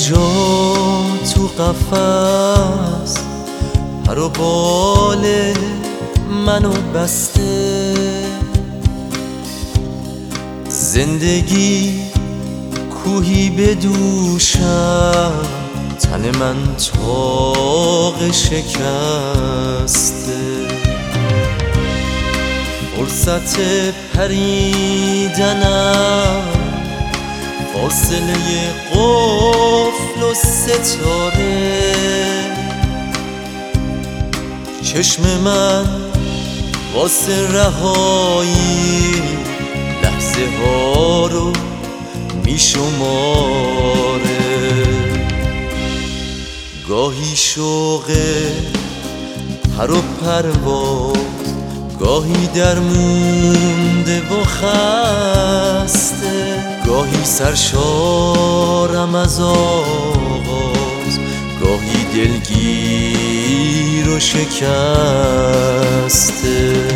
جا تو قفس پر و بال منو بسته، زندگی کوهی به دوشم، تن من طاق شکسته. فرصت پریدنم فاصله قفل و ستاره، چشم من واسه رهایی لحظه ها رو میشماره. گاهی شوق پر و پرواز، گاهی درمونده و خسته، گاهی سرشارم از آغاز، گاهی دلگیر و شکسته.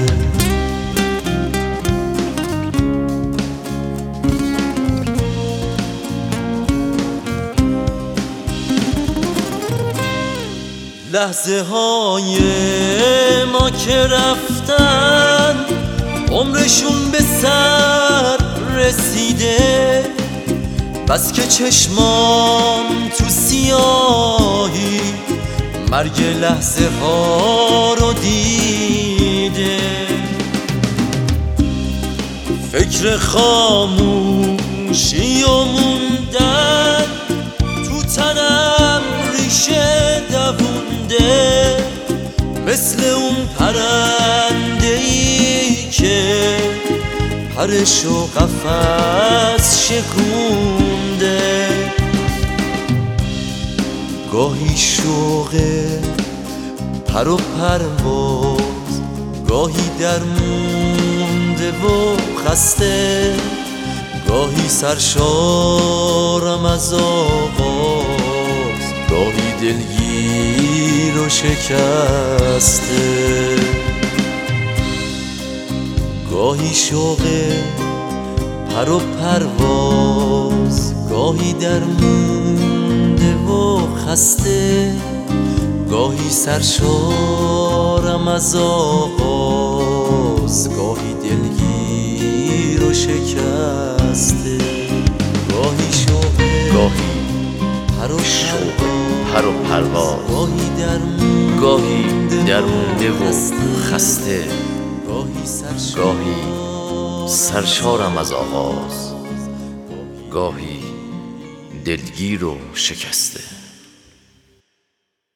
لحظه های ما که رفتن عمرشون به سر رسیده، بس که چشمام تو سیاهی مرگ لحظه ها رو دیده. فکر خاموشی و موندن تو تنم ریشه دوونده، مثل اون پرنده‌ای که پرش و قفس شکونده. گاهی شوق پر و پرواز، گاهی درمونده و خسته، گاهی سرشارم از آغاز، گاهی دلگیر و شکسته. گاهی شوق پر و پرواز، گاهی درمونده و خسته، گاهی سرشارم از آغاز، گاهی دلگیر و شکسته. گاهی شوق پر و پرواز، گاهی درمونده و خسته، گاهی سرشارم از آغاز، گاهی دلگیر و شکسته.